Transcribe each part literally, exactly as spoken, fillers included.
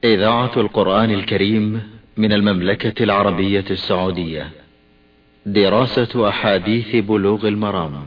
إذاعة القرآن الكريم من المملكة العربية السعودية. دراسة أحاديث بلوغ المرام.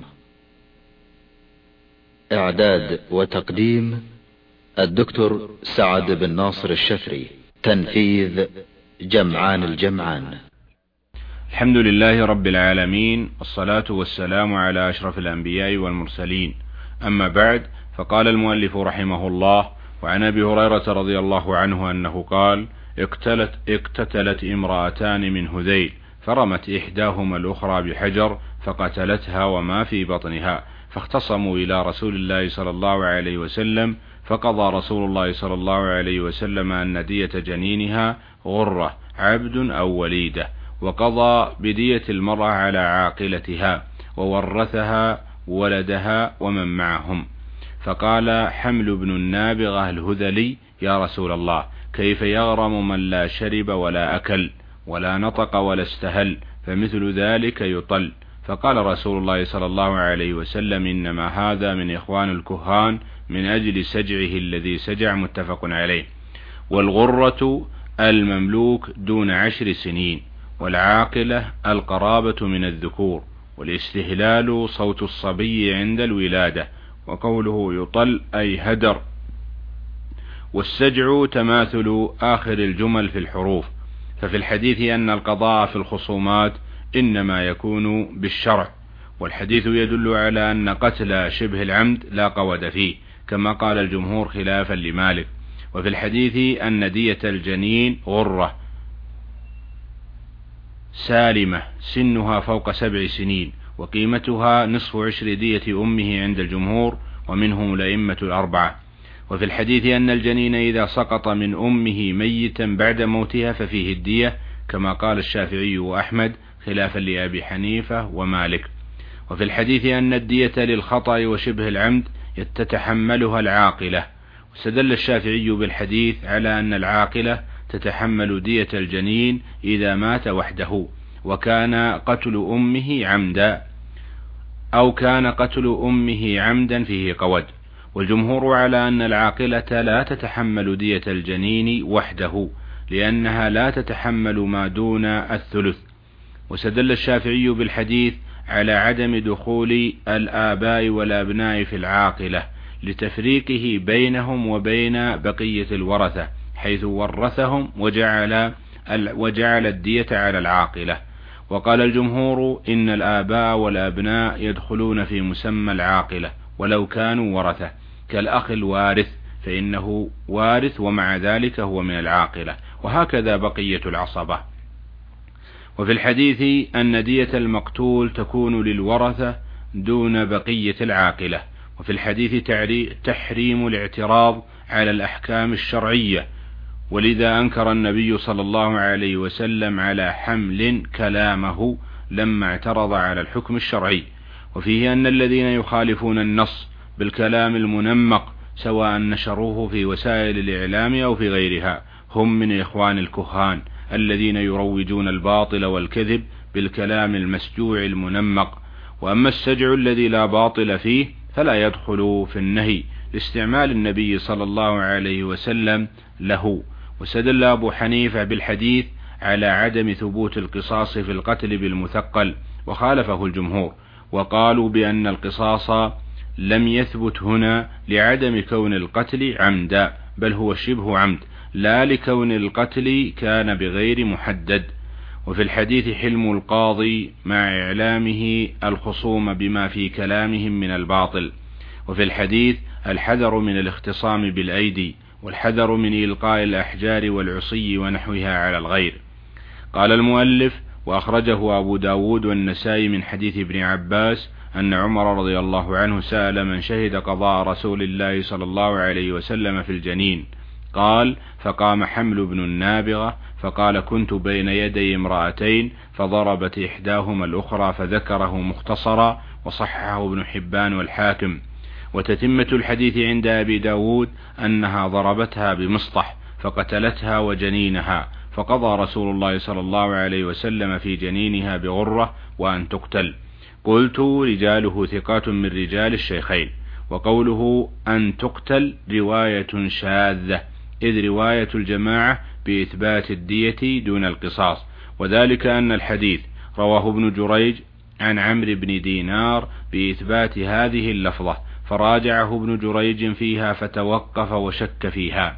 إعداد وتقديم الدكتور سعد بن ناصر الشفري. تنفيذ جمعان الجمعان. الحمد لله رب العالمين، والصلاة والسلام على أشرف الأنبياء والمرسلين. أما بعد، فقال المؤلف رحمه الله: وعن أبي هريرة رضي الله عنه أنه قال: اقتتلت, اقتتلت امرأتان من هذيل، فرمت إحداهما الأخرى بحجر فقتلتها وما في بطنها، فاختصموا إلى رسول الله صلى الله عليه وسلم، فقضى رسول الله صلى الله عليه وسلم أن دية جنينها غرة عبد أو وليدة، وقضى بدية المرأة على عاقلتها، وورثها ولدها ومن معهم. فقال حمل بن النابغة الهذلي: يا رسول الله، كيف يغرم من لا شرب ولا أكل ولا نطق ولا استهل، فمثل ذلك يطل. فقال رسول الله صلى الله عليه وسلم: إنما هذا من إخوان الكهان من أجل سجعه الذي سجع. متفق عليه. والغرة المملوك دون عشر سنين، والعاقلة القرابة من الذكور، والاستهلال صوت الصبي عند الولادة، وقوله يطل أي هدر. والسجع تماثل آخر الجمل في الحروف. ففي الحديث أن القضاء في الخصومات إنما يكون بالشرع، والحديث يدل على أن قتل شبه العمد لا قود فيه، كما قال الجمهور خلافا لمالك. وفي الحديث أن دية الجنين غرة سالمة سنها فوق سبع سنين، وقيمتها نصف عشر دية أمه عند الجمهور، ومنهم الأئمة الأربعة. وفي الحديث أن الجنين إذا سقط من أمه ميتا بعد موتها ففيه الدية، كما قال الشافعي وأحمد خلافا لأبي حنيفة ومالك. وفي الحديث أن الدية للخطأ وشبه العمد تتحملها العاقلة، واستدل الشافعي بالحديث على أن العاقلة تتحمل دية الجنين إذا مات وحده، وكان قتل أمه عمدا، أو كان قتل أمه عمدا فيه قود. والجمهور على أن العاقلة لا تتحمل دية الجنين وحده، لأنها لا تتحمل ما دون الثلث. واستدل الشافعي بالحديث على عدم دخول الآباء والأبناء في العاقلة لتفريقه بينهم وبين بقية الورثة، حيث ورثهم وجعل, وجعل الدية على العاقلة. وقال الجمهور إن الآباء والأبناء يدخلون في مسمى العاقلة ولو كانوا ورثة، كالأخ الوارث فإنه وارث ومع ذلك هو من العاقلة، وهكذا بقية العصبة. وفي الحديث أن دية المقتول تكون للورثة دون بقية العاقلة. وفي الحديث تحريم الاعتراض على الأحكام الشرعية، ولذا أنكر النبي صلى الله عليه وسلم على حمل كلامه لما اعترض على الحكم الشرعي. وفيه أن الذين يخالفون النص بالكلام المنمق سواء نشروه في وسائل الإعلام أو في غيرها هم من إخوان الكهان الذين يروجون الباطل والكذب بالكلام المسجوع المنمق. وأما السجع الذي لا باطل فيه فلا يدخل في النهي لاستعمال النبي صلى الله عليه وسلم له. وسدل أبو حنيفة بالحديث على عدم ثبوت القصاص في القتل بالمثقل، وخالفه الجمهور، وقالوا بأن القصاص لم يثبت هنا لعدم كون القتل عمدا، بل هو شبه عمد، لا لكون القتل كان بغير محدد. وفي الحديث حلم القاضي مع إعلامه الخصوم بما في كلامهم من الباطل. وفي الحديث الحذر من الاختصام بالأيدي، والحذر من إلقاء الأحجار والعصي ونحوها على الغير. قال المؤلف: وأخرجه أبو داود والنسائي من حديث ابن عباس أن عمر رضي الله عنه سأل من شهد قضاء رسول الله صلى الله عليه وسلم في الجنين، قال: فقام حمل بن النابغة فقال: كنت بين يدي امرأتين فضربت إحداهما الأخرى، فذكره مختصرا، وصححه ابن حبان والحاكم. وتتمة الحديث عند أبي داود أنها ضربتها بمسطح فقتلتها وجنينها، فقضى رسول الله صلى الله عليه وسلم في جنينها بغرة وأن تقتل. قلت: رجاله ثقات من رجال الشيخين. وقوله أن تقتل رواية شاذة، إذ رواية الجماعة بإثبات الدية دون القصاص، وذلك أن الحديث رواه ابن جريج عن عمرو بن دينار بإثبات هذه اللفظة، فراجعه ابن جريج فيها فتوقف وشك فيها.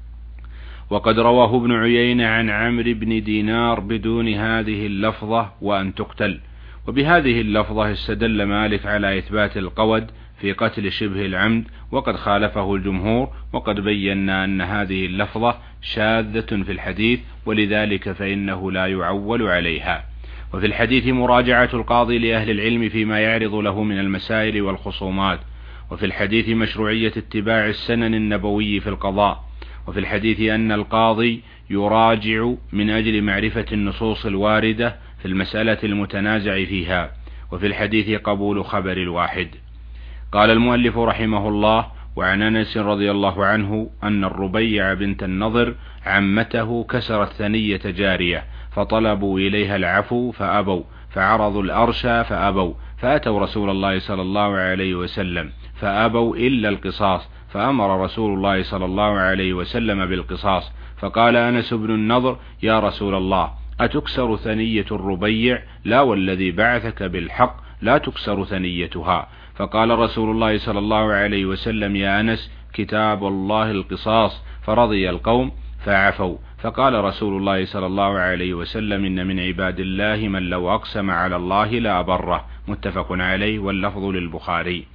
وقد رواه ابن عيينة عن عمرو بن دينار بدون هذه اللفظة وأن تقتل، وبهذه اللفظة استدل مالك على إثبات القود في قتل شبه العمد، وقد خالفه الجمهور، وقد بينا أن هذه اللفظة شاذة في الحديث، ولذلك فإنه لا يعول عليها. وفي الحديث مراجعة القاضي لأهل العلم فيما يعرض له من المسائل والخصومات. وفي الحديث مشروعية اتباع السنن النبوي في القضاء. وفي الحديث أن القاضي يراجع من أجل معرفة النصوص الواردة في المسألة المتنازع فيها. وفي الحديث قبول خبر الواحد. قال المؤلف رحمه الله: وعن أنس رضي الله عنه أن الربيع بنت النضر عمته كسرت ثنية جارية، فطلبوا إليها العفو فأبوا، فعرضوا الأرشى فأبوا، فأتوا رسول الله صلى الله عليه وسلم فأبوا إلا القصاص، فأمر رسول الله صلى الله عليه وسلم بالقصاص. فقال أنس بن النضر: يا رسول الله، أتكسر ثنية الربيع؟ لا والذي بعثك بالحق لا تكسر ثنيتها. فقال رسول الله صلى الله عليه وسلم: يا أنس، كتاب الله القصاص. فرضي القوم فعفوا. فقال رسول الله صلى الله عليه وسلم: إن من عباد الله من لو أقسم على الله لا بره. متفق عليه، واللفظ للبخاري.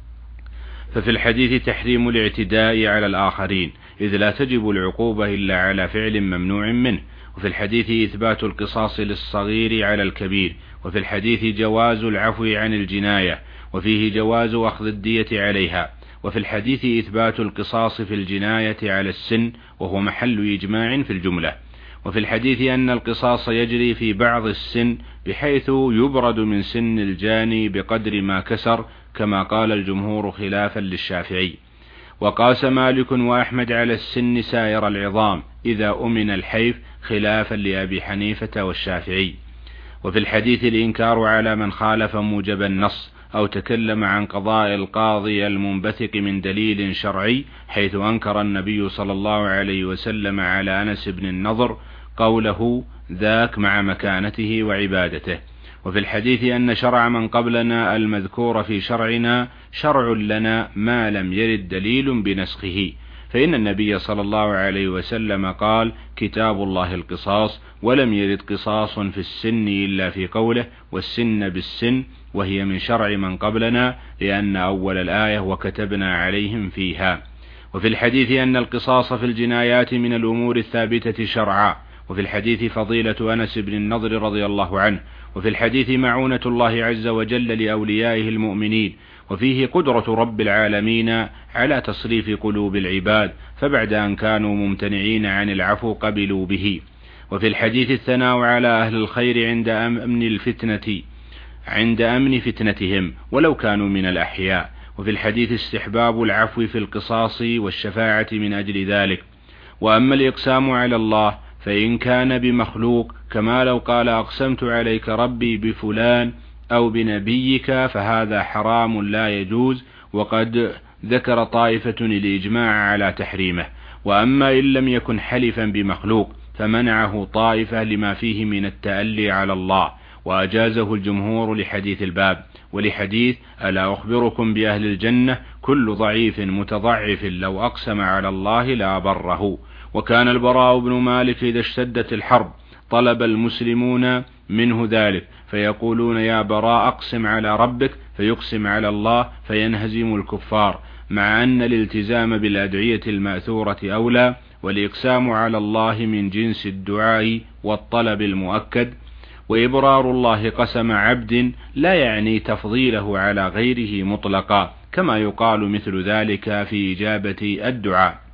ففي الحديث تحريم الاعتداء على الآخرين، إذ لا تجب العقوبة إلا على فعل ممنوع منه. وفي الحديث إثبات القصاص للصغير على الكبير. وفي الحديث جواز العفو عن الجناية، وفيه جواز أخذ الدية عليها. وفي الحديث إثبات القصاص في الجناية على السن، وهو محل إجماع في الجملة. وفي الحديث أن القصاص يجري في بعض السن، بحيث يبرد من سن الجاني بقدر ما كسر، كما قال الجمهور خلافا للشافعي. وقاس مالك وأحمد على السن سائر العظام إذا أمن الحيف، خلافا لأبي حنيفة والشافعي. وفي الحديث الإنكار على من خالف موجب النص، أو تكلم عن قضاء القاضي المنبثق من دليل شرعي، حيث أنكر النبي صلى الله عليه وسلم على أنس بن النضر قوله ذاك مع مكانته وعبادته. وفي الحديث أن شرع من قبلنا المذكور في شرعنا شرع لنا ما لم يرد دليل بنسخه، فإن النبي صلى الله عليه وسلم قال: كتاب الله القصاص، ولم يرد قصاص في السن إلا في قوله والسن بالسن، وهي من شرع من قبلنا، لأن أول الآية وكتبنا عليهم فيها. وفي الحديث أن القصاص في الجنايات من الأمور الثابتة شرعا. وفي الحديث فضيلة أنس بن النضر رضي الله عنه. وفي الحديث معونة الله عز وجل لأوليائه المؤمنين. وفيه قدرة رب العالمين على تصريف قلوب العباد، فبعد أن كانوا ممتنعين عن العفو قبلوا به. وفي الحديث الثناء على أهل الخير عند أمن الفتنة عند أمن فتنتهم ولو كانوا من الأحياء. وفي الحديث استحباب العفو في القصاص والشفاعة من أجل ذلك. وأما الإقسام على الله فإن كان بمخلوق، كما لو قال أقسمت عليك ربي بفلان أو بنبيك، فهذا حرام لا يجوز، وقد ذكر طائفة الإجماع على تحريمه. وأما إن لم يكن حلفا بمخلوق فمنعه طائفة لما فيه من التألي على الله، وأجازه الجمهور لحديث الباب، ولحديث ألا أخبركم بأهل الجنة كل ضعيف متضعف لو أقسم على الله لا بره. وكان البراء بن مالك إذا اشتدت الحرب طلب المسلمون منه ذلك، فيقولون يا براء أقسم على ربك، فيقسم على الله فينهزم الكفار، مع أن الالتزام بالأدعية المأثورة أولى، والإقسام على الله من جنس الدعاء والطلب المؤكد. وإبرار الله قسم عبد لا يعني تفضيله على غيره مطلقا، كما يقال مثل ذلك في إجابة الدعاء.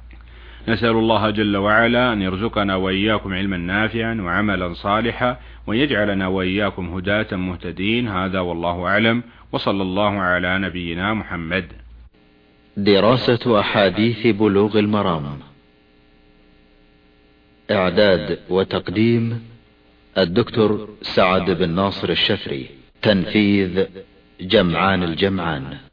نسأل الله جل وعلا أن يرزقنا وإياكم علما نافعا وعملا صالحا، ويجعلنا وإياكم هداة مهتدين. هذا والله أعلم، وصلى الله على نبينا محمد. دراسة أحاديث بلوغ المرام، إعداد وتقديم الدكتور سعد بن ناصر الشفري، تنفيذ جمعان الجمعان.